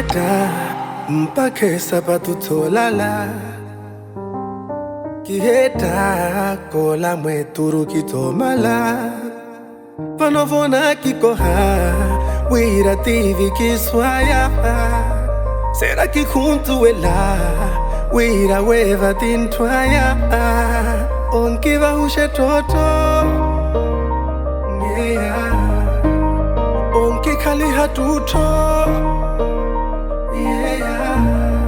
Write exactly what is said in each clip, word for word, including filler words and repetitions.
Kiheta mpake sapatu tolala, Kiheta kola mweturu kitomala, Panovona kikoha wira tivi kiswaya, Será que junto ela wira weva tintwaya, Onkiva ushe toto yeah. Onki kali hatuto yeah.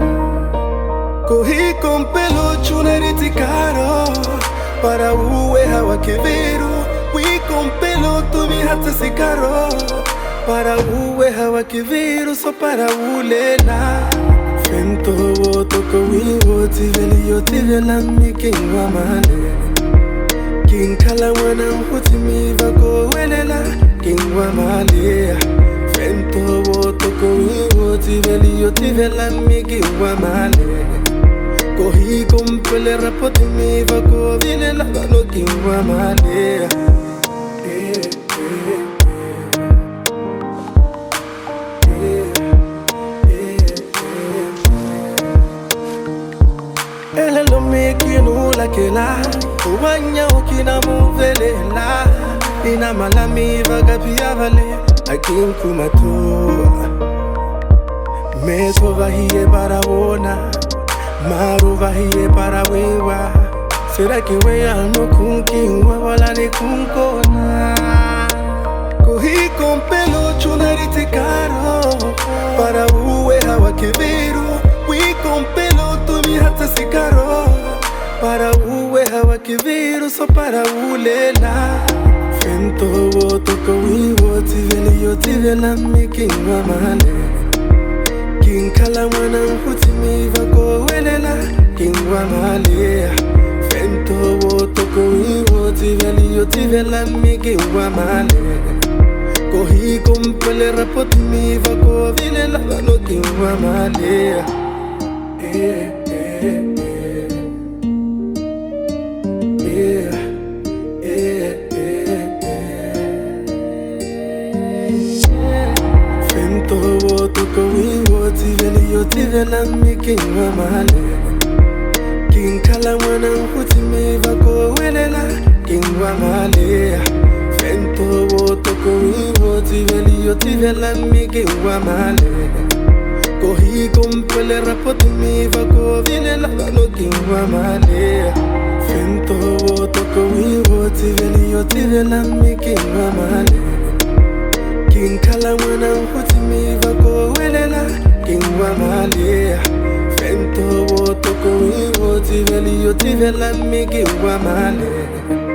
Kohi kompelo chuneriti caro para uwe hawa keveru. Wi kompelo tumi hata sikaro para uwe hawa keveru. So para ulela fento woto ko wiwo tiveli yo tivela mikingwa male. King kala wana mputi miva ko welela kingwa male. Fento woto ko wiwo tiveli yo tivela mikingwa male. Kohi kompele rapoti miva ko vilela vano kingwa male. Ele lo meki no la que la Uwanya ukina muvelela Ina malami vagapia vale Akin kumatua Meso vahie para ona Maru vahie para wewa Será que wea no kunkiwa wala ni kunkona Kohi kompelo chunariti caro Para uwe hawa keveru. Wi kompelo tumi hata sikaro para uwe hawa kiviru. So para ulela fento woto ko wiwo tiveli yo tivela mikingwa male. King kala wana mputi miva ko welela kingwa male. Fento woto ko wiwo tiveli yo tivela mikingwa male. Kohi kompele rapoti miva ko vilela vano kingwa male. Yeah, yeah, yeah. Yeah, yeah, yeah, yeah. Fento woto ko wiwo tiveli yo tivela mikingwa male. King kala wana mputi miva ko welela kingwa male. Fento woto ko wiwo tiveli yo tivela mikingwa male. Kohi kompele rapoti miva ko vilela vano kingwa male. Fento woto ko wiwo tiveli yo tivela mikingwa male. King kala wana mputi miva ko welela kingwa male. Fento woto ko wiwo tiveli yo tivela mikingwa male.